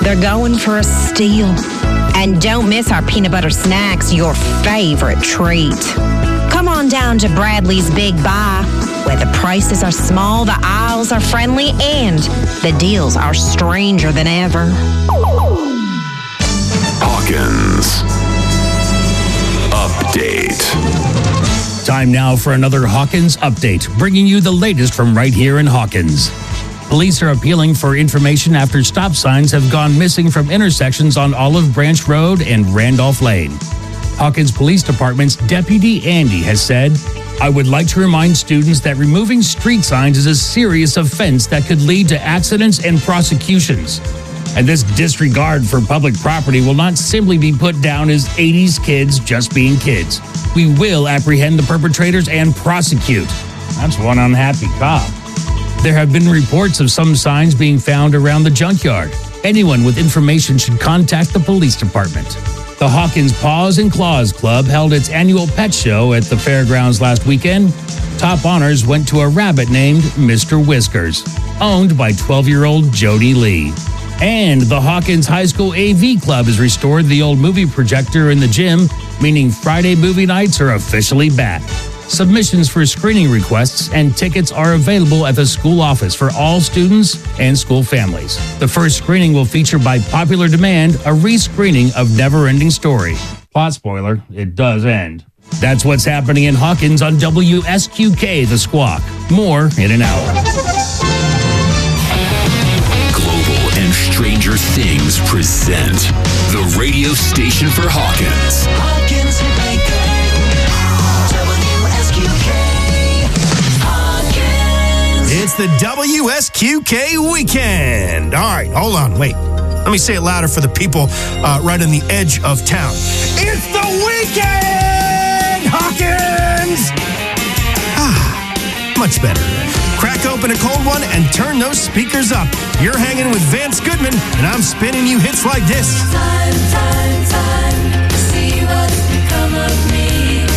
They're going for a steal. And don't miss our peanut butter snacks, your favorite treat. Come on down to Bradley's Big Buy, where the prices are small, the aisles are friendly, and the deals are stranger than ever. Hawkins Update. Time now for another Hawkins Update, bringing you the latest from right here in Hawkins. Police are appealing for information after stop signs have gone missing from intersections on Olive Branch Road and Randolph Lane. Hawkins Police Department's Deputy Andy has said, "I would like to remind students that removing street signs is a serious offense that could lead to accidents and prosecutions. And this disregard for public property will not simply be put down as 80s kids just being kids. We will apprehend the perpetrators and prosecute." That's one unhappy cop. There have been reports of some signs being found around the junkyard. Anyone with information should contact the police department. The Hawkins Paws and Claws Club held its annual pet show at the fairgrounds last weekend. Top honors went to a rabbit named Mr. Whiskers, owned by 12-year-old Jody Lee. And the Hawkins High School AV Club has restored the old movie projector in the gym, meaning Friday movie nights are officially back. Submissions for screening requests and tickets are available at the school office for all students and school families. The first screening will feature by popular demand a rescreening of Neverending Story. Plot spoiler, it does end. That's what's happening in Hawkins on WSQK The Squawk. More in an hour. Global and Stranger Things present the radio station for Hawkins. Hawkins Maker. It's the WSQK weekend. All right, hold on, wait. Let me say it louder for the people right on the edge of town. It's the weekend, Hawkins! Much better. Crack open a cold one and turn those speakers up. You're hanging with Vance Goodman, and I'm spinning you hits like this. Time to see what's become of me.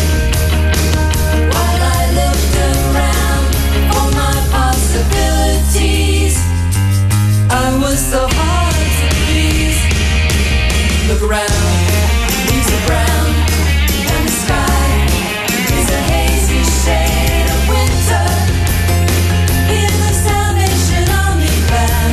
While I looked around for my possibilities, I was so hard to please. Look around, leaves are brown, and the sky is a hazy shade of winter. In the Salvation Army band,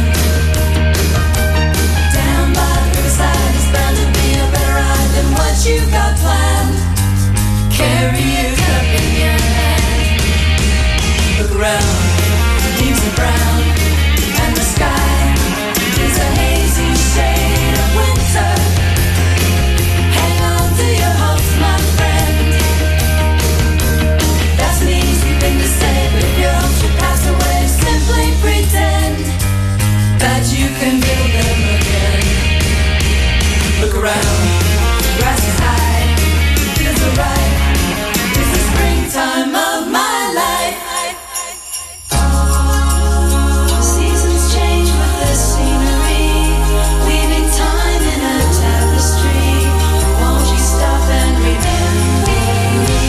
down by the riverside is bound to be a better ride than what you got planned. Carry your cup in your hand. Look around, leaves are brown, and the sky is a hazy shade of winter. Hang on to your hopes, my friend. That's an easy thing to say, but if your hopes should pass away, simply pretend that you can build them again. Look around, grass is high, feels alright. It's the springtime of my life. Seasons change with the scenery, weaving time in a tapestry. Won't you stop and remember me?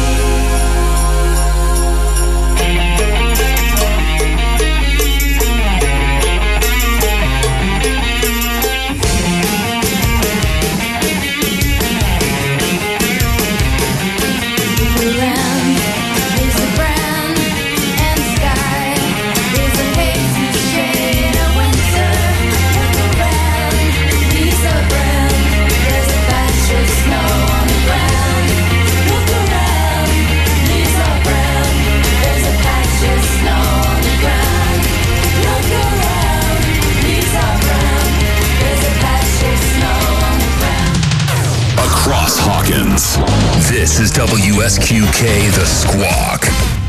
Around is a brown, and the sky is a hazy shade of winter. Look around, leaves are brown, there's a patch of snow on the ground. Look around, leaves are brown, there's a patch of snow on the ground. Look around, leaves are brown, there's a patch of snow on the ground. Across Hawkins, this is WSQK The Squawk.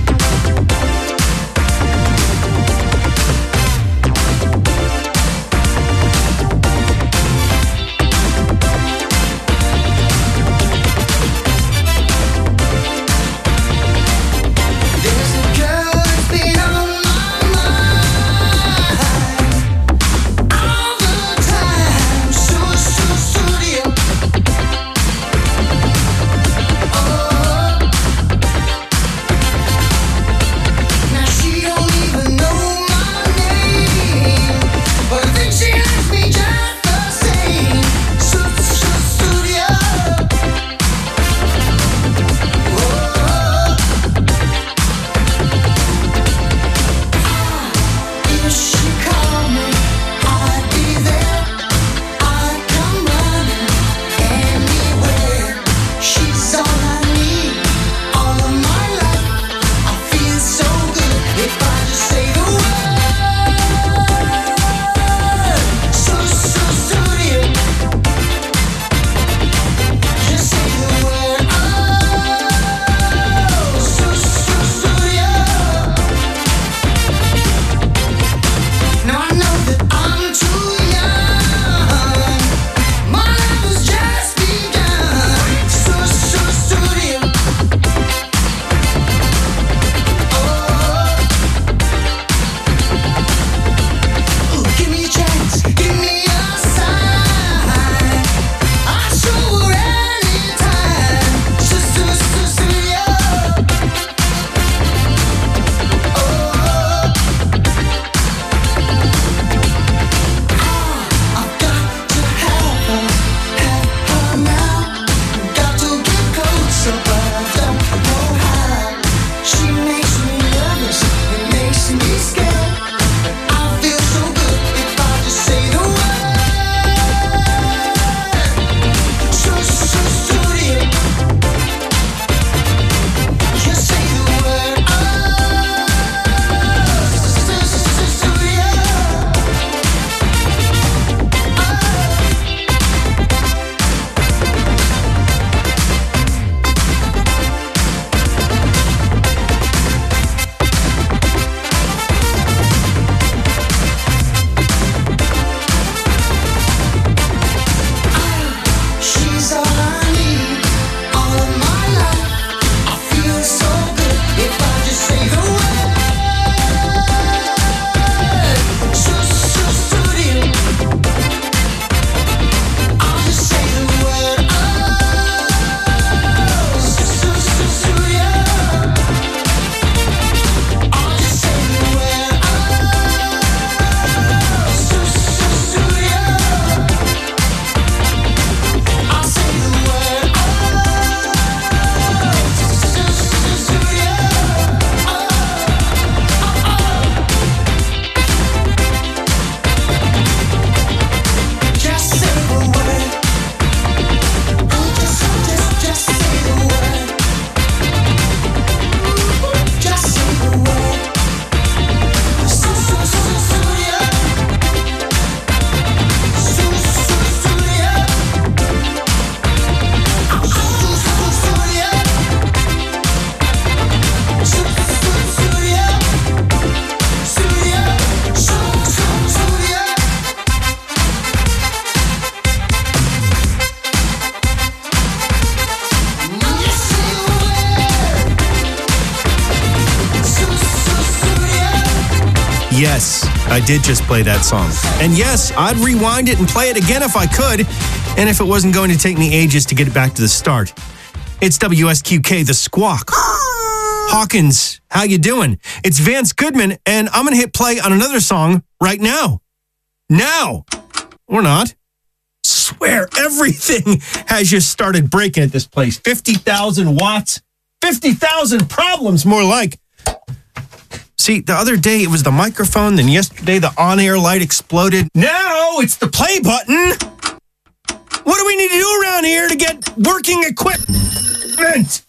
There's a girl that's been on my mind all the time. So studio. Oh, Yes, I did just play that song. And yes, I'd rewind it and play it again if I could, and if it wasn't going to take me ages to get it back to the start. It's WSQK, The Squawk. Hawkins, how you doing? It's Vance Goodman, and I'm going to hit play on another song right now. Now! Or not. Swear, everything has just started breaking at this place. 50,000 watts, 50,000 problems, more like. See, the other day it was the microphone, then yesterday the on-air light exploded. Now it's the play button. What do we need to do around here to get working equipment?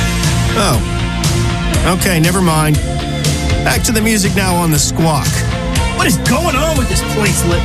Oh, okay, never mind. Back to the music now on The Squawk. What is going on with this place lit?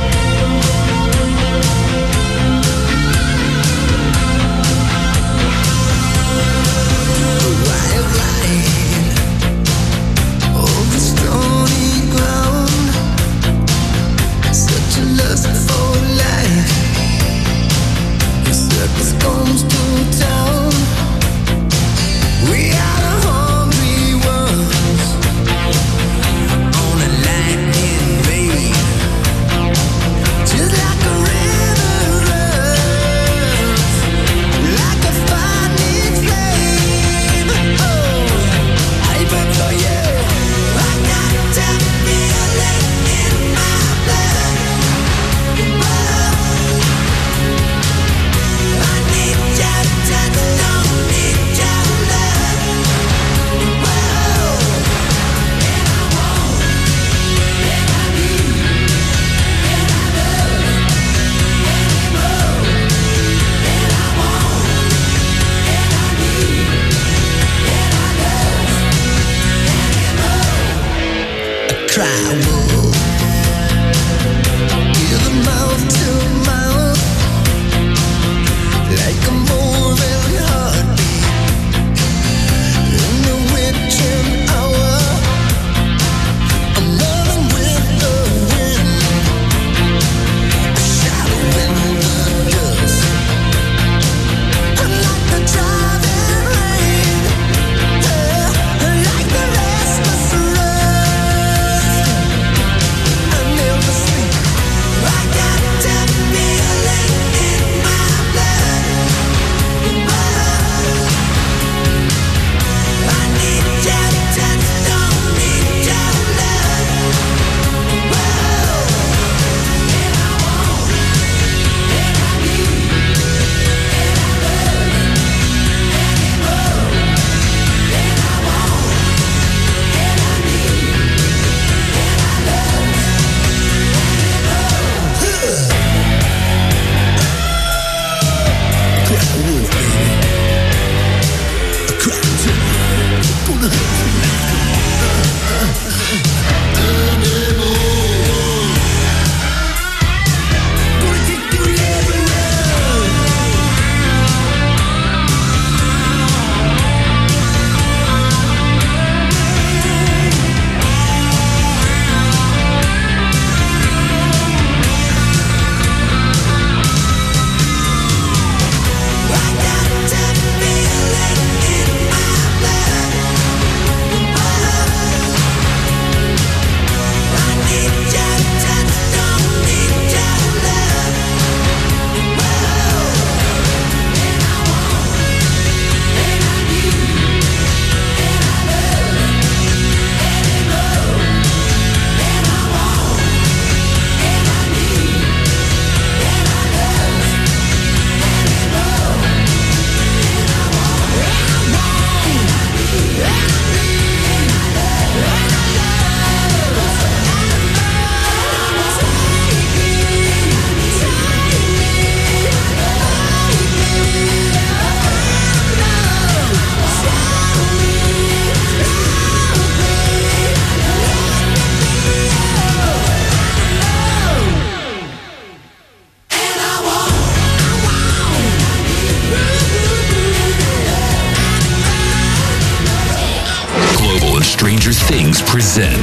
Stranger Things present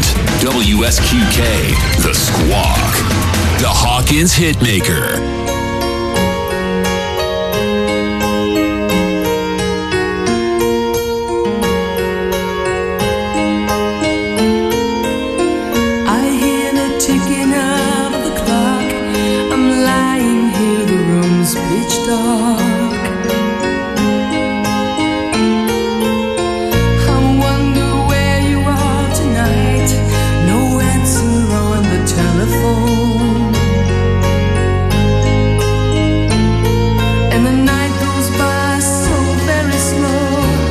WSQK, The Squawk, the Hawkins Hitmaker. I hear dark. I wonder where you are tonight. No answer on the telephone. And the night goes by so very slow.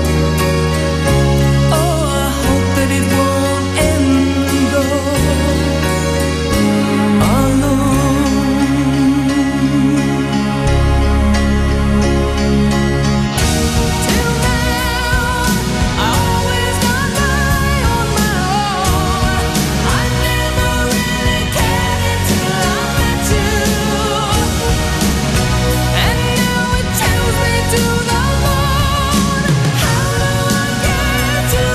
Oh, I hope that it won't end though. Alone. Till now, I always got by on my own. I never really cared until I met you. And now it tells me to the bone. How do I get you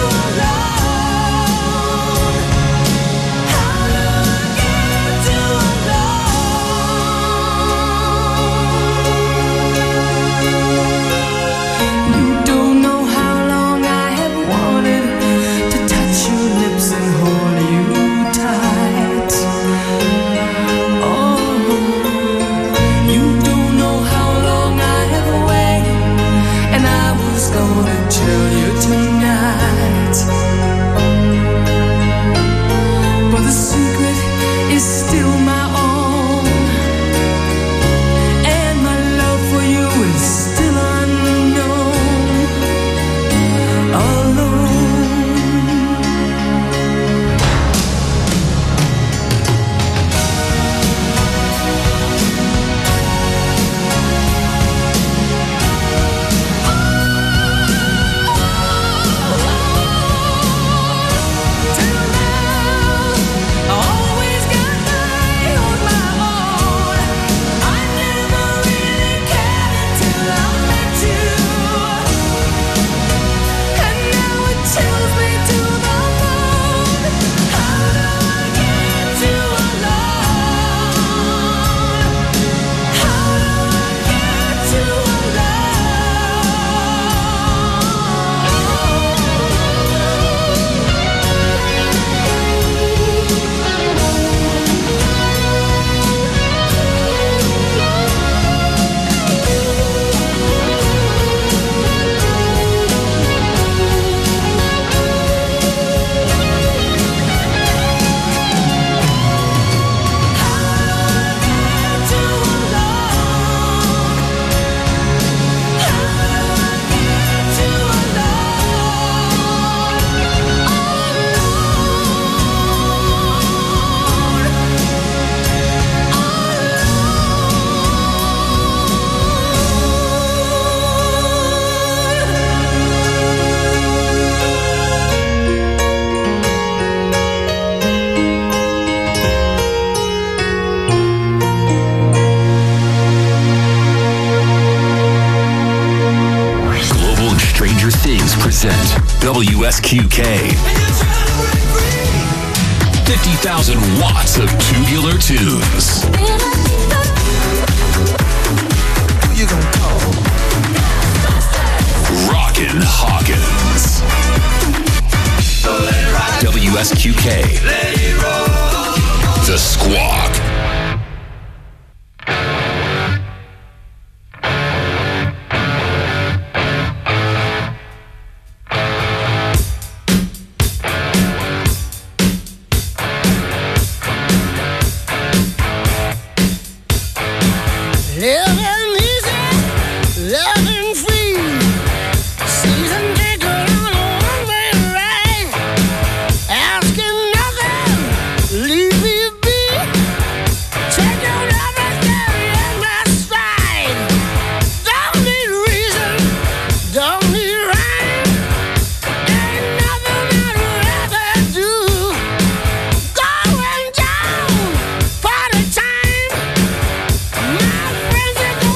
alone? How do I get you alone? You don't know how long I have wanted to touch your lips and hold you tight. Oh, you don't know how long I have waited, and I was gonna tell you tonight. But the secret is still my own, and my love for you is still unknown. Alone. Till now, I always got by on my own. I never really cared until I met you. And now it chills me to the bone. How do I get you alone? How do I get you Global and Stranger Things present WSQK. 50,000 watts of tubular tunes. Who you gonna call? Rockin' Hawkins. WSQK. The Squawk. Living easy, loving free. Season ticket on a one-way ride. Asking nothing, leave me be. Take your loving carry in my stride. Don't need reason, don't need rhyme. Ain't nothing I'd rather do. Going down, party time. My friends are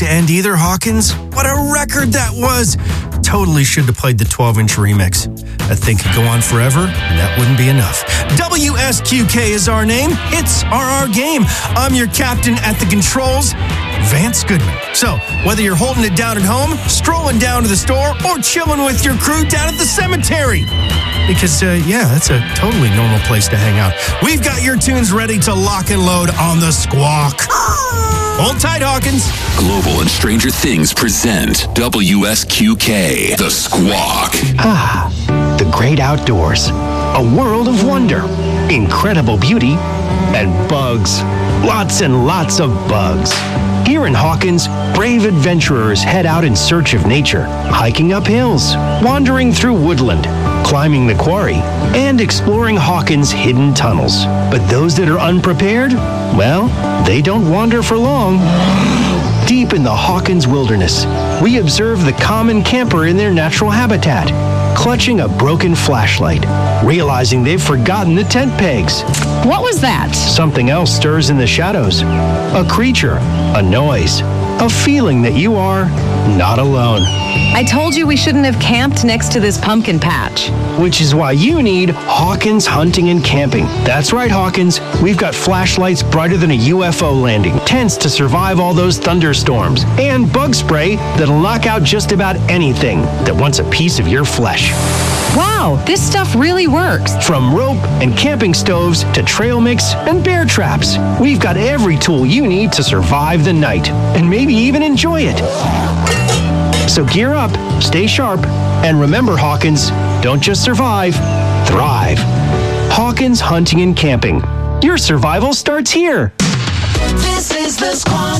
to end either, Hawkins. What a record that was. Totally should have played the 12-inch remix. That thing could go on forever, and that wouldn't be enough. WSQK is our name. Hits are our game. I'm your captain at the controls, Vance Goodman. So, whether you're holding it down at home, strolling down to the store, or chilling with your crew down at the cemetery, because, that's a totally normal place to hang out. We've got your tunes ready to lock and load on the Squawk. Hold tight, Hawkins. Global and Stranger Things present WSQK, The Squawk. The great outdoors, a world of wonder, incredible beauty, and bugs. Lots and lots of bugs. Here in Hawkins, brave adventurers head out in search of nature, hiking up hills, wandering through woodland, climbing the quarry, and exploring Hawkins' hidden tunnels. But those that are unprepared, well, they don't wander for long. Deep in the Hawkins wilderness, we observe the common camper in their natural habitat, clutching a broken flashlight, realizing they've forgotten the tent pegs. What was that? Something else stirs in the shadows. A creature, a noise, a feeling that you are not alone. I told you we shouldn't have camped next to this pumpkin patch. Which is why you need Hawkins Hunting and Camping. That's right, Hawkins. We've got flashlights brighter than a UFO landing, tents to survive all those thunderstorms, and bug spray that'll knock out just about anything that wants a piece of your flesh. Wow, this stuff really works. From rope and camping stoves to trail mix and bear traps, we've got every tool you need to survive the night and maybe even enjoy it. So gear up, stay sharp, and remember, Hawkins, don't just survive, thrive. Hawkins Hunting and Camping. Your survival starts here. This is the Squawk,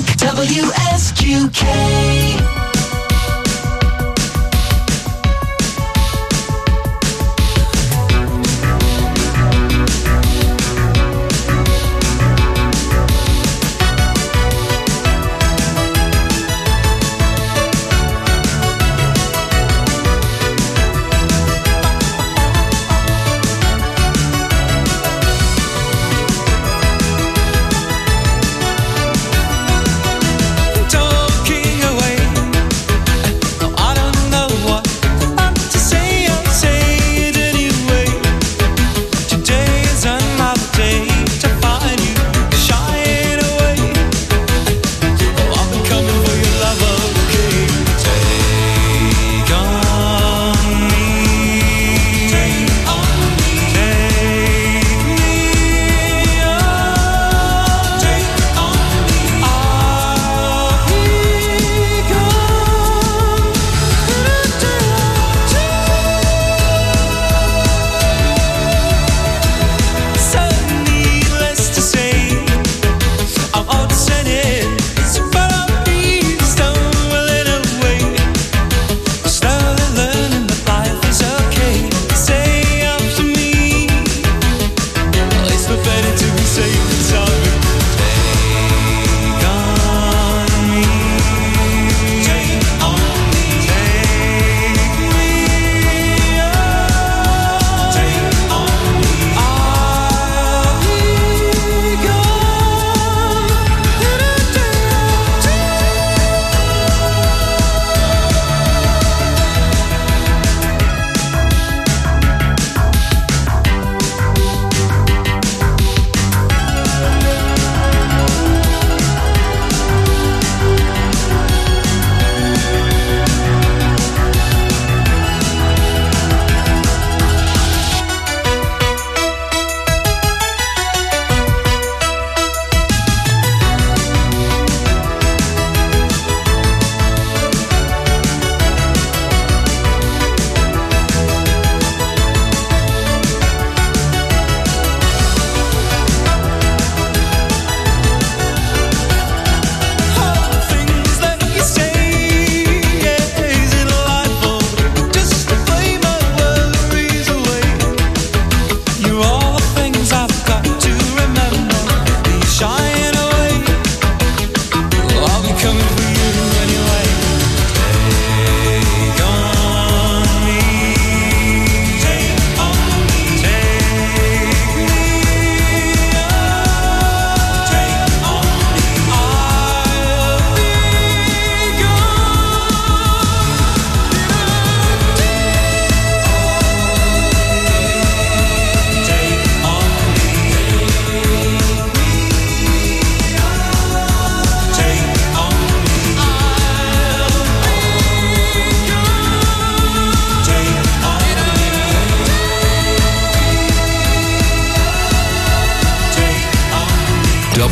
WSQK. Talking away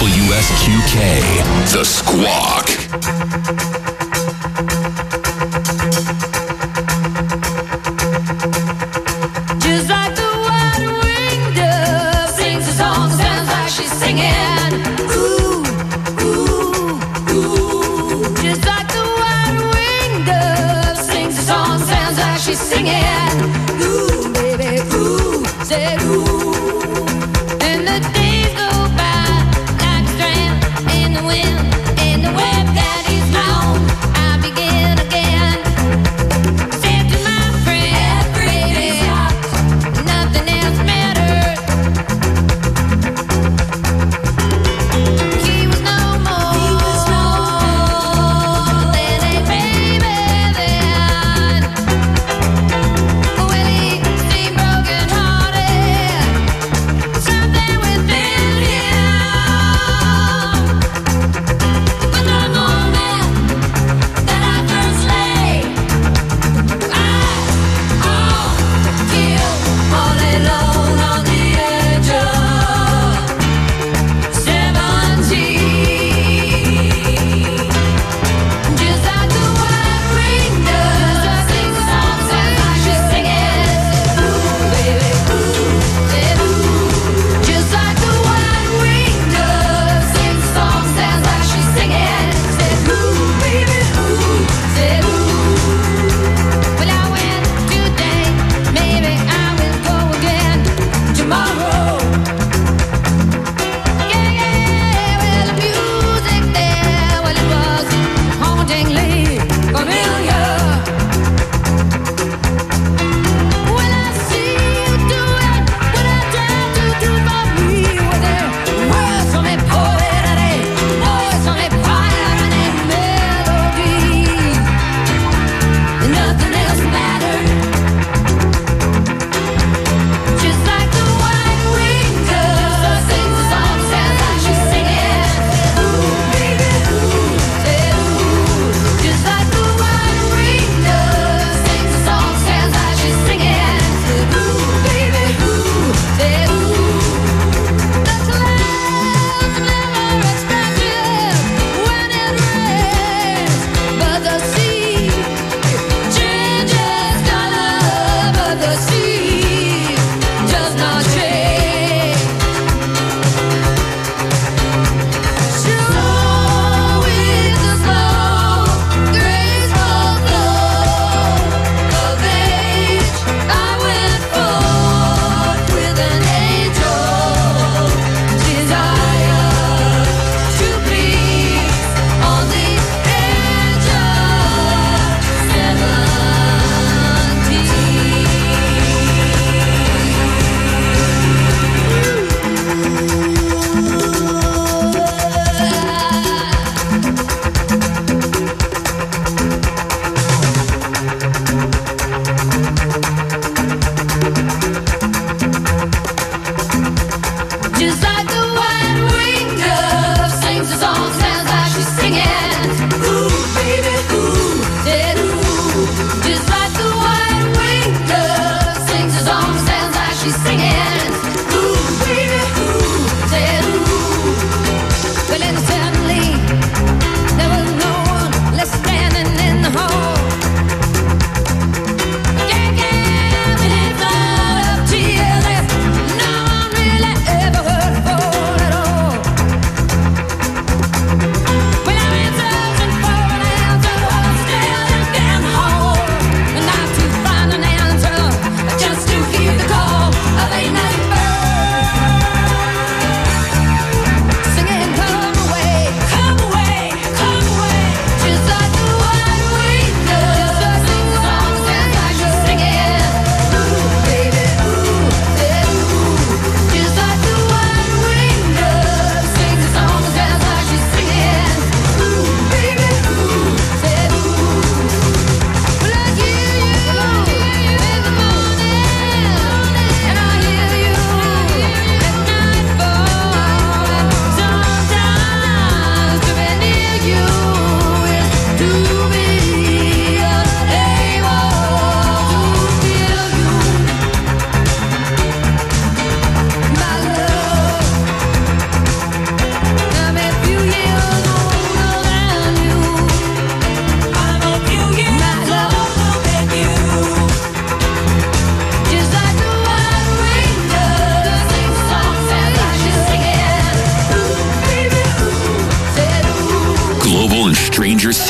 WSQK, The Squawk. Just like the white-winged dove sings a song, sounds like she's singing. Ooh, ooh, ooh. Just like the white-winged dove sings a song, sounds like she's singing. Ooh, baby, ooh, say ooh. And the days go by like a strand in the wind, in the web that is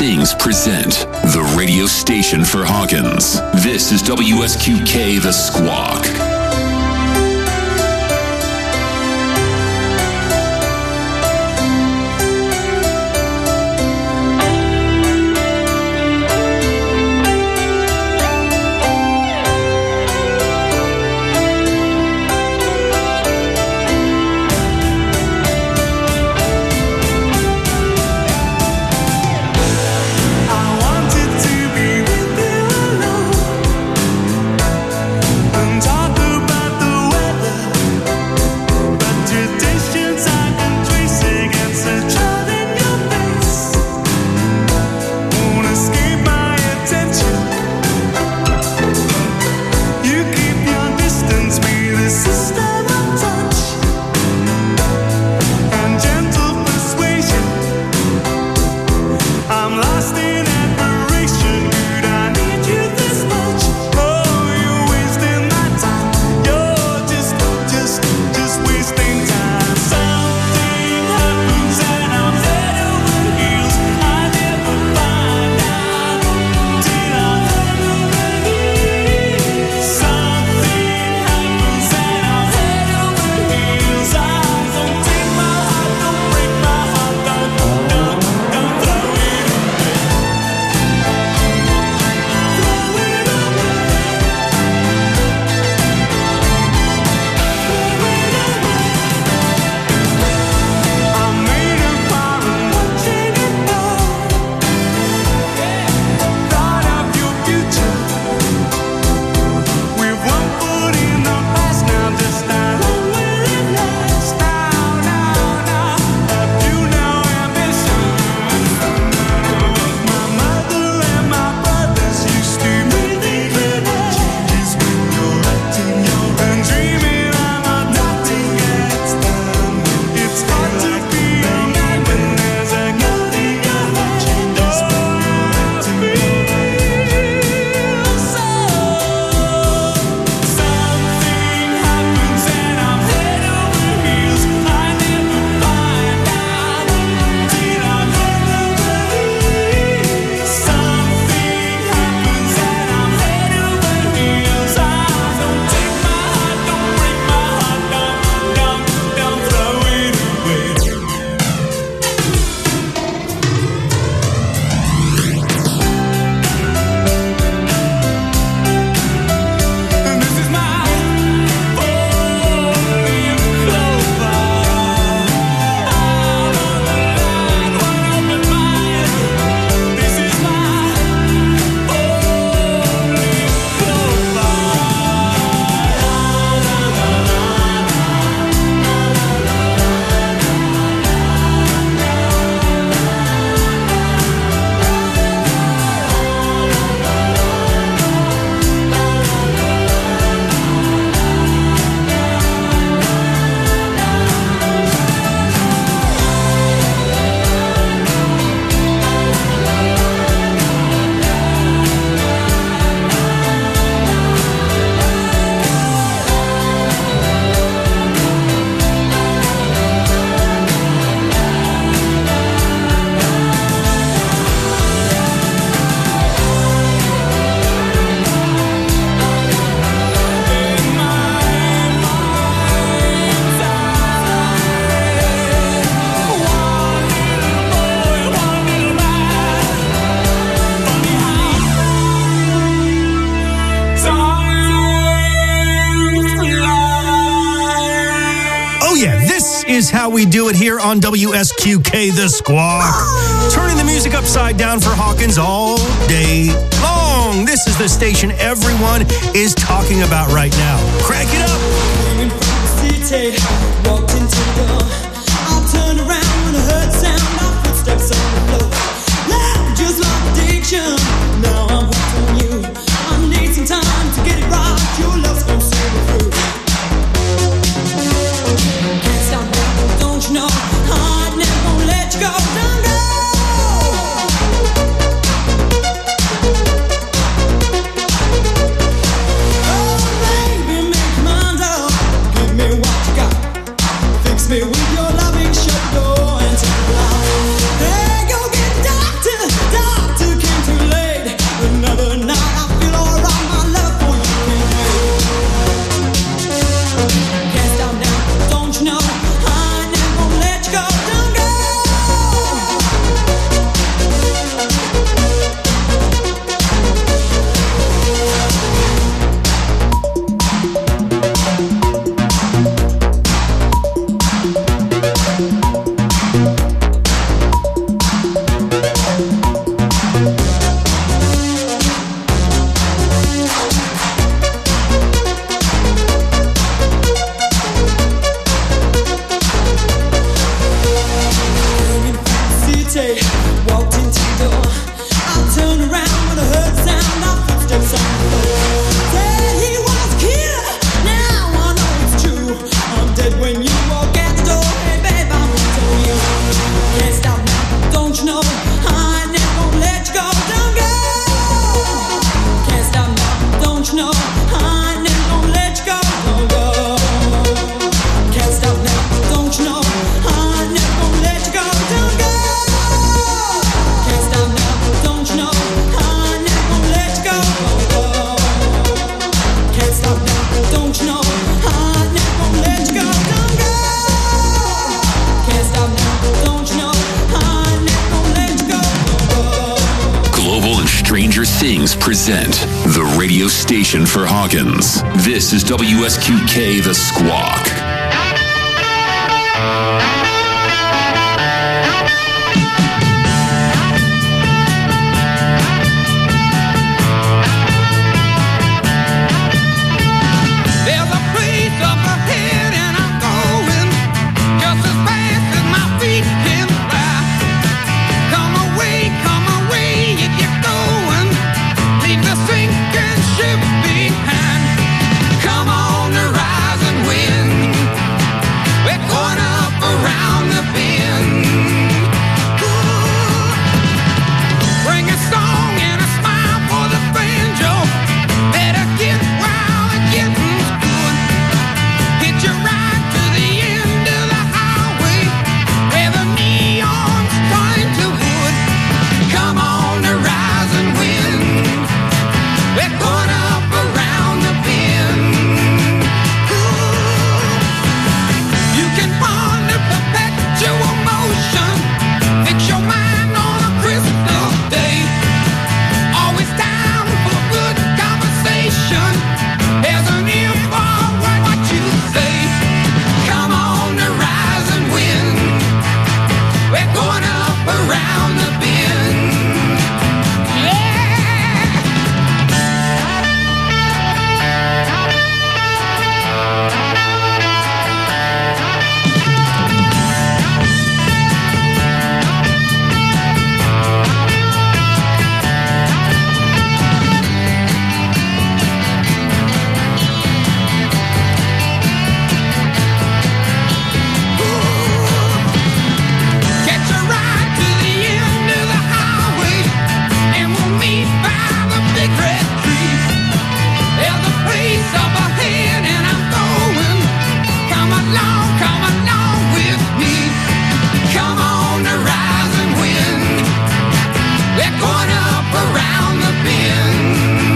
Things present the radio station for Hawkins. This is WSQK The Squawk. is how we do it here on WSQK The Squawk. Turning the music upside down for Hawkins all day long. This is the station everyone is talking about right now. Crank it up. Walked into the door. I'll turn around when I heard sound of footsteps on the floor. Loud, just like addiction. Now I'm hooked on you. I need some time to get it right. Your love's gonna see me through. Can't stop now, don't you know? I never gonna let you go. Don't go. Oh baby, make your mind up. Give me what you got. Fix me with your loving, shut the door and take it out. Hey, go get doctor, doctor. Things present the radio station for Hawkins. This is WSQK The Squawk. There's a place up ahead and I'm going just as fast as my feet can fly. Come away if you're going. Leave the sinking ship behind. Come on the rising wind. We're going up around the bend. Ooh. Bring a song and a smile for the banjo. Better get wild and getting good. Hit your ride to the end of the highway where the neon's trying to wood. Come on the rising wind. We're going up around the bend. Ooh. You can ponder perpetual motion. Fix your mind on a crystal day. Always down for good conversation. There's an ear for what you say. Come on the rising wind. We're going up around the bend. Catch a ride to the end of the highway, and we'll meet by the big red tree. There's a place up ahead, and I'm going. Come along with me. Come on the rising wind. We're going up around the bend.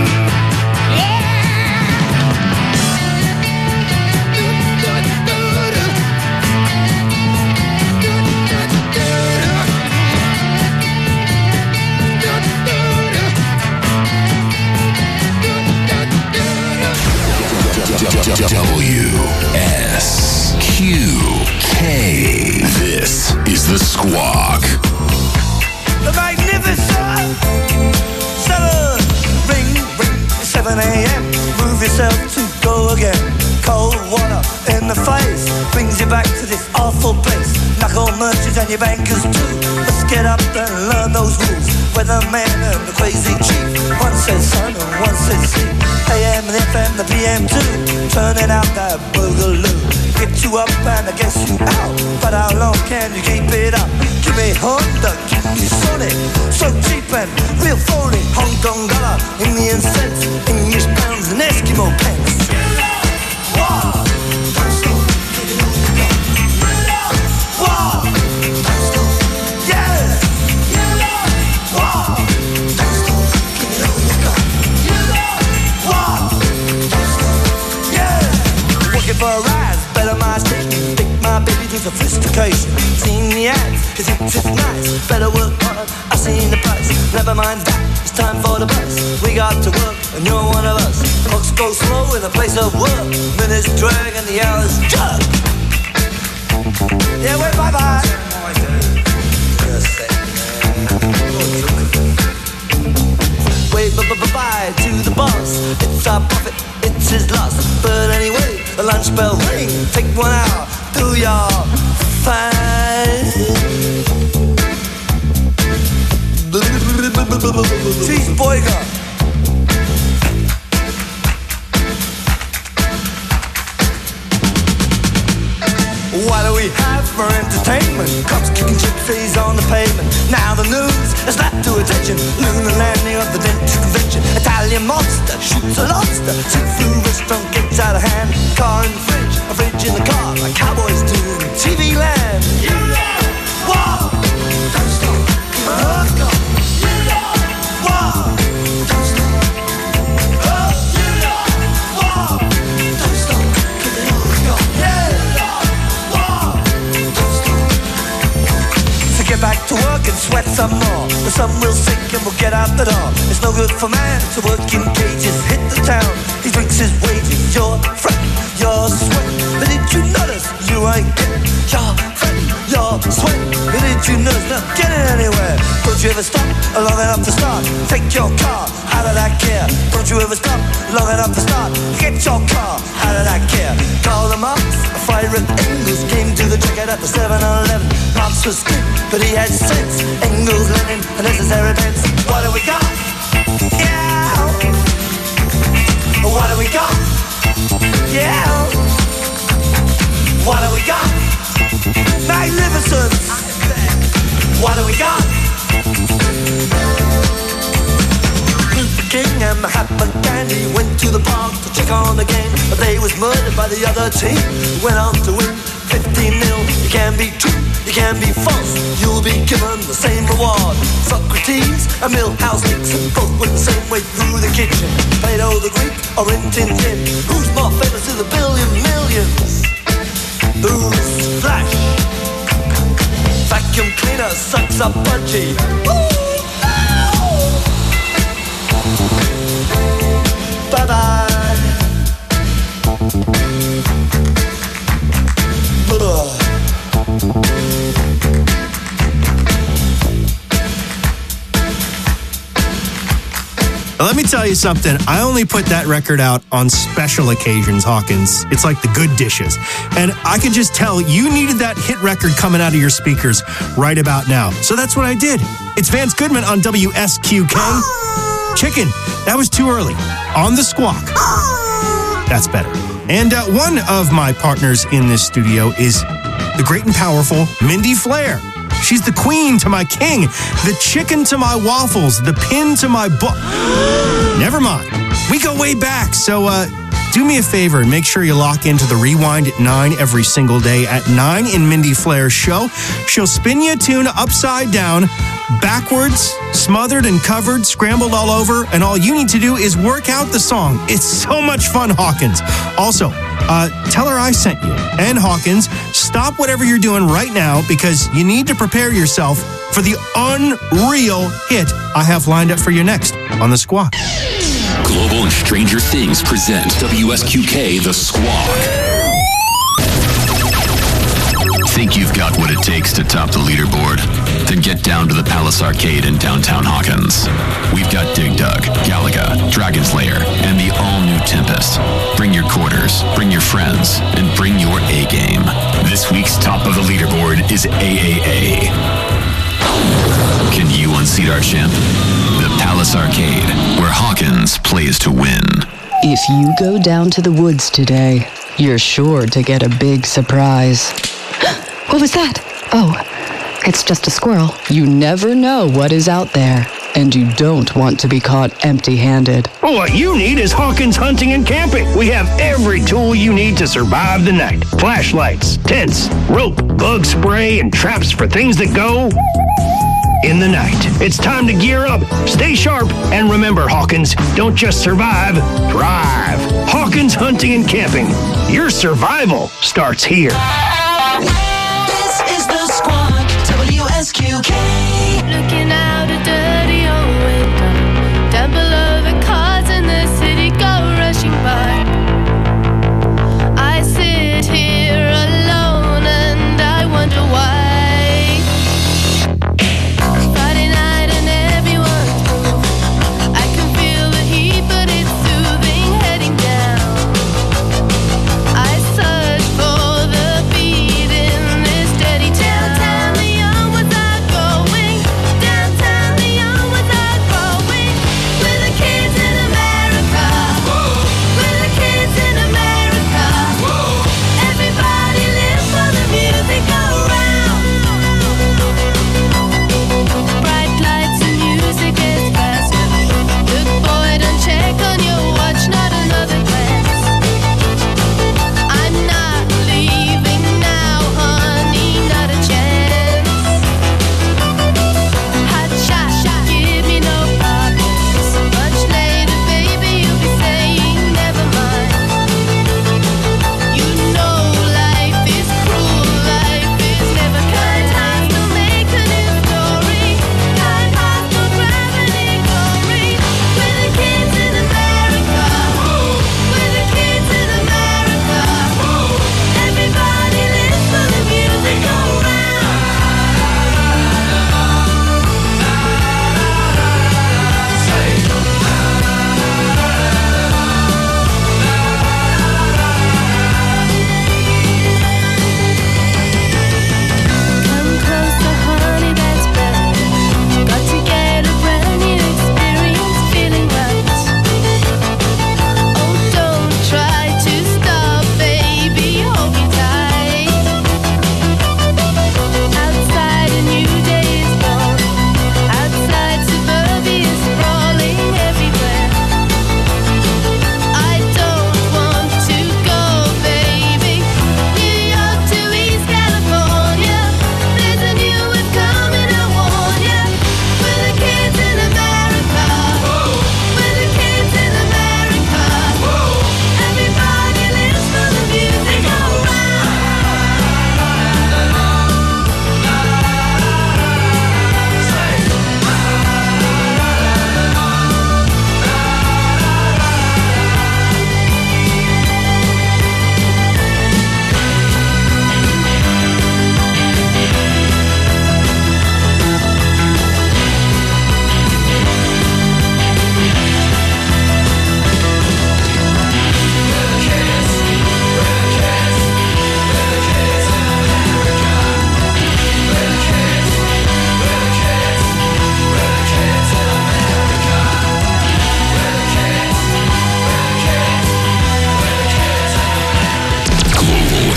WSQK. This is The Squawk. The magnificent 7 a.m. Move yourself to go again. Cold water in the face brings you back to this awful place. Knuckle merchants and your bankers too. Let's get up and learn those rules. Weatherman and the crazy chief. One says sun and one says sea. AM and FM, the PM too. Turning out that boogaloo. Get you up and I guess you out. But how long can you keep it up? Give me Honda, give me Sonic. So cheap and real phony. Hong Kong dollar, Indian cents, English pounds and Eskimo pence. Wow. Wow. Yeah. Wow. Wow. Yeah. Working for a rise, better my station. Take my baby to sophistication. Seen the ads, cause it's nice. Better work hard, I've seen the price. Never mind that, it's time for the bus. We got to work, and you're one of us. Clocks go slow in the place of work. Minutes drag and the hours jug. Yeah, wait, bye-bye. Wait, bye-bye to the boss. It's our profit, it's his loss. But anyway, the lunch bell ring. Take 1 hour, do your fine. Cheeseburger. What do we have for entertainment? Cops kicking gypsies on the pavement. Now the news has slapped to attention. Lunar landing of the dentist convention. Italian monster shoots a lobster. Seafood restaurant gets out of hand. Car in the fridge, a fridge in the car. Like cowboys do in TV land. You know what? Don't stop. Hook up. You know what? Don't stop. Oh, you know what? Don't stop. Keep it hook up. Yeah. Get back to work and sweat some more. The sun will sink and we'll get out the door. It's no good for man to work in cages. Hit the town, he drinks his wages. You're fretting, you're sweating. But did you notice you ain't getting? You're fretting, you're sweating. But did you notice not getting anywhere? Don't you ever stop long enough to start? Take your car out of that gear. Don't you ever stop long enough to start? Get your car out of that gear. Karl Marx, Friedrich Engels came to the checkout at the 7-Eleven. Marx was good, but he had sense. Engels, Lenin, a necessary pence. What do we got? Yeah. What do we got? Yeah. What do we got? Magnificent. What do we got? Luther King and Mahatma Gandhi went to the park to check on the game, but they was murdered by the other team. Went on to win 15-0. You can be true, you can be false. You'll be given the same reward. Socrates and Milhouse Nixon both went the same way through the kitchen. Plato the Greek or Rin Tin Tin. Who's more famous to the billion millions? Who's Flash? Vacuum cleaner sucks up budgie. Bye-bye. Let me tell you something. I only put that record out on special occasions, Hawkins. It's like the good dishes. And I can just tell you needed that hit record coming out of your speakers right about now. So that's what I did. It's Vance Goodman on WSQK. Chicken, that was too early. On the Squawk. That's better. And one of my partners in this studio is the great and powerful Mindy Flair. She's the queen to my king, the chicken to my waffles, the pin to my Never mind. We go way back. So do me a favor and make sure you lock into the Rewind at 9 every single day at 9 in Mindy Flair's show. She'll spin you a tune upside down, backwards, smothered and covered, scrambled all over, and all you need to do is work out the song. It's so much fun, Hawkins. Also, tell her I sent you. And Hawkins, stop whatever you're doing right now because you need to prepare yourself for the unreal hit I have lined up for you next on The Squawk. Global and Stranger Things present WSQK The Squawk. Think you've got what it takes to top the leaderboard? Then get down to the Palace Arcade in downtown Hawkins. We've got Dig Dug, Galaga, Dragon's Lair, and the all-new Tempest. Bring your quarters, bring your friends, and bring your A-game. This week's top of the leaderboard is AAA. Can you unseat our champ? The Palace Arcade, where Hawkins plays to win. If you go down to the woods today, you're sure to get a big surprise. What was that? Oh, it's just a squirrel. You never know what is out there, and you don't want to be caught empty-handed. Well, what you need is Hawkins Hunting and Camping. We have every tool you need to survive the night. Flashlights, tents, rope, bug spray, and traps for things that go in the night. It's time to gear up, stay sharp, and remember, Hawkins, don't just survive, thrive. Hawkins Hunting and Camping. Your survival starts here. This is The Squawk, WSQK. Looking out a dirty old window, down below the cars in the city go rushing by. I sit here alone and I wonder why. Friday night and everyone's moving. I can feel the heat, but it's soothing heading down. I search for the beat in this steady town. Downtown, the young ones are going. Downtown, the young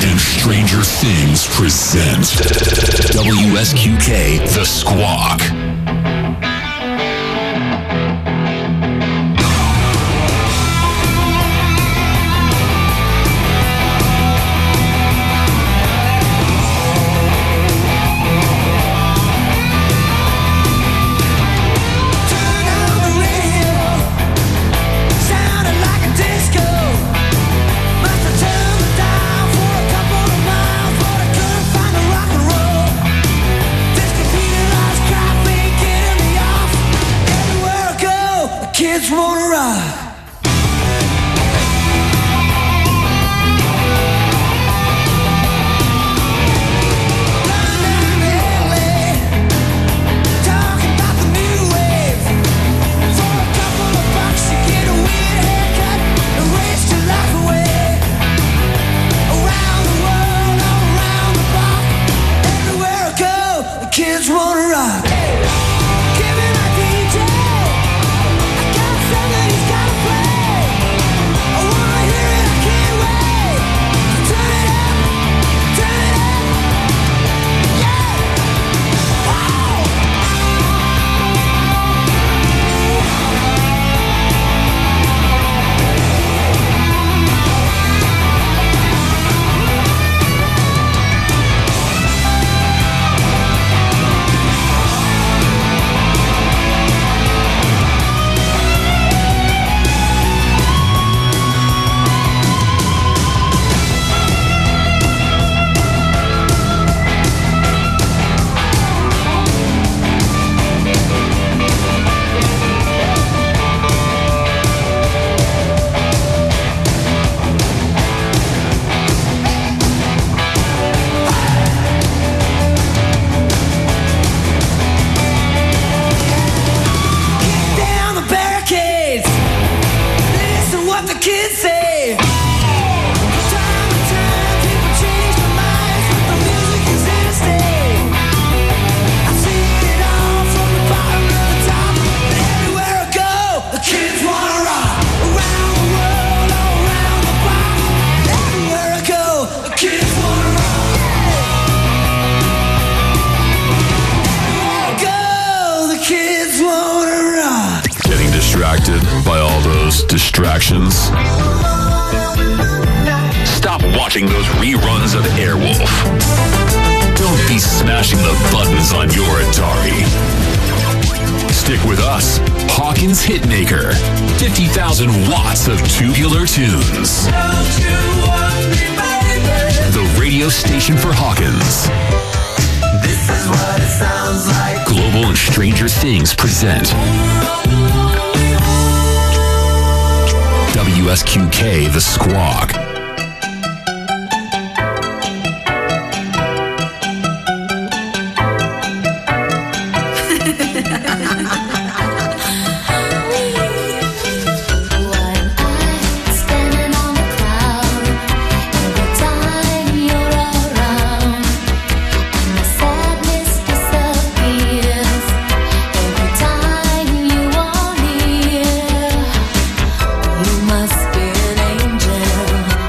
and Stranger Things present WSQK The Squawk. Kids wanna ride. Kids wanna rock. Give me my DJ. I got something he's gotta play. I wanna hear it, I can't wait. Turn it up, turn it up. Yeah. Wow. Kids say time and time people change their minds, but the music is here to stay. I've seen it all from the bottom to the top, and everywhere I go, the kids wanna rock. Around the world, all around the block, everywhere I go, the kids wanna rock. Everywhere I go, the kids wanna rock. Getting distracted by all those distractions? Stop watching those reruns of Airwolf. Don't be smashing the buttons on your Atari. Stick with us, Hawkins Hitmaker. 50,000 watts of tubular tunes. The radio station for Hawkins. This is what it sounds like. Global and Stranger Things present WSQK The Squawk. Standing on the cloud, every time you're around, and the sadness disappears. Every time you are near, you must be an angel.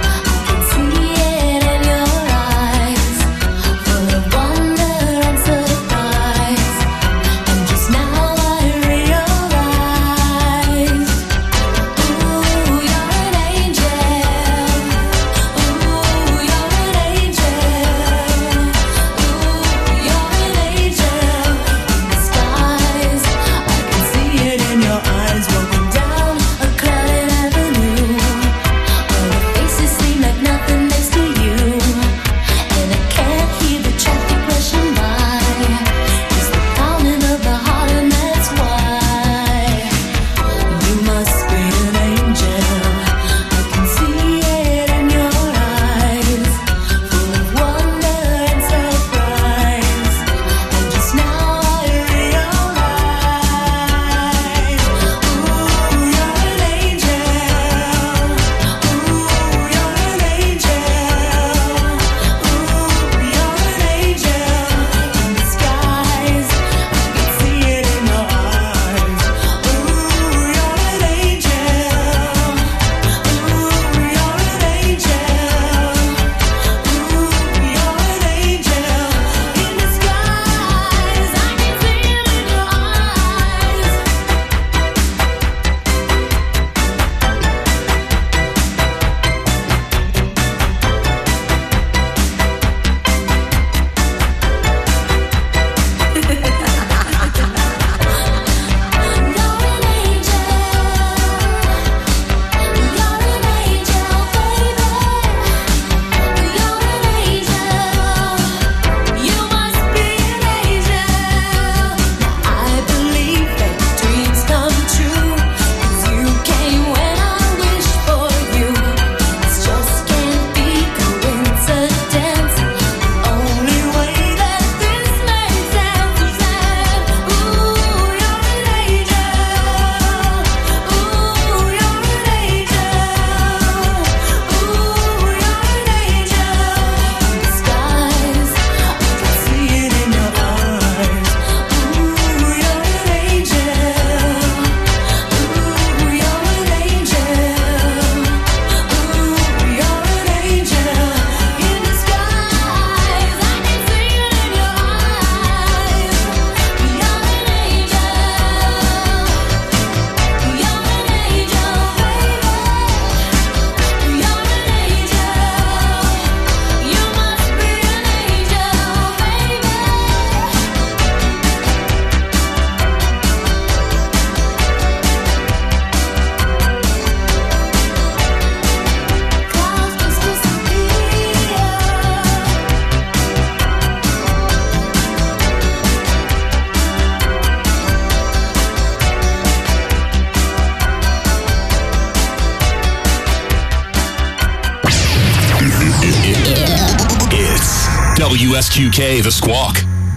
WSQK, The Squawk.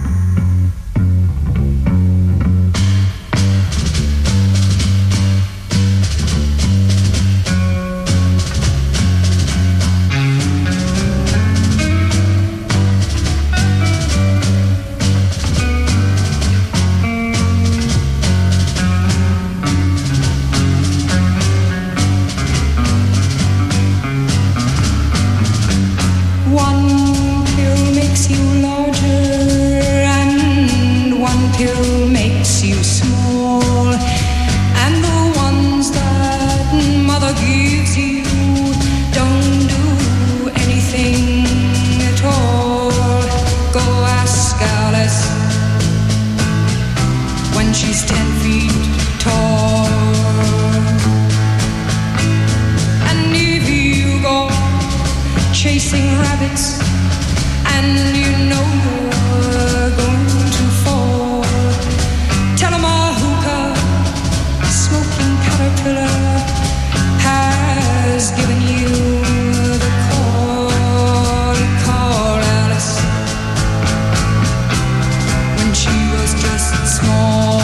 One pill makes you larger and one pill makes you small. And the ones that mother gives you don't do anything at all. Go ask Alice when she's 10 feet tall. And if you go chasing rabbits and you know you're going to fall, tell 'em a hookah smoking caterpillar has given you the call. Call Alice when she was just small.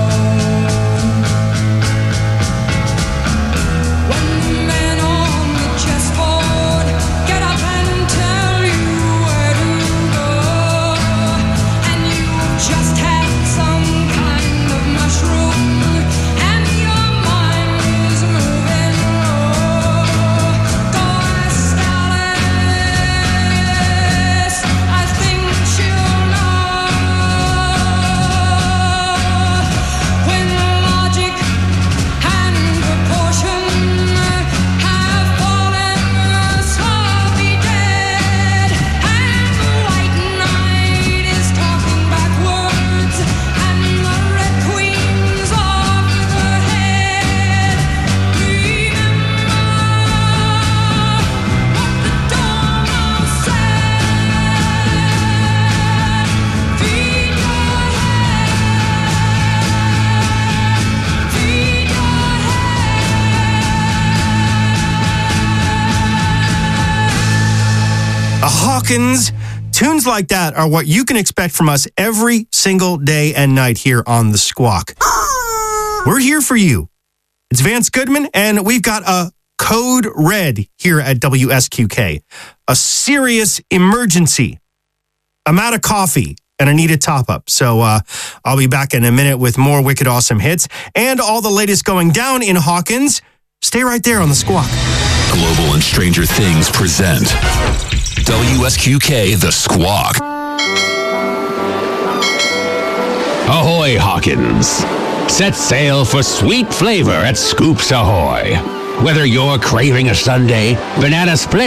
When the men on the chessboard get up and tell you where to go, and you've just had some kind of mushroom, and your mind is moving low, go ask Alice, I think she'll know. When logic and proportion have fallen, sloppy dead, and the white knight is talking backwards, and the red queen's off her head. Remember what the Dormouse said. Feed your head. Feed your Hawkins. Tunes like that are what you can expect from us every single day and night here on The Squawk. We're here for you. It's Vance Goodman, and we've got a code red here at WSQK. A serious emergency. I'm out of coffee, and I need a top-up. So I'll be back in a minute with more wicked awesome hits and all the latest going down in Hawkins. Stay right there on The Squawk. Global and Stranger Things present WSQK, The Squawk. Ahoy, Hawkins. Set sail for sweet flavor at Scoops Ahoy. Whether you're craving a sundae, banana split,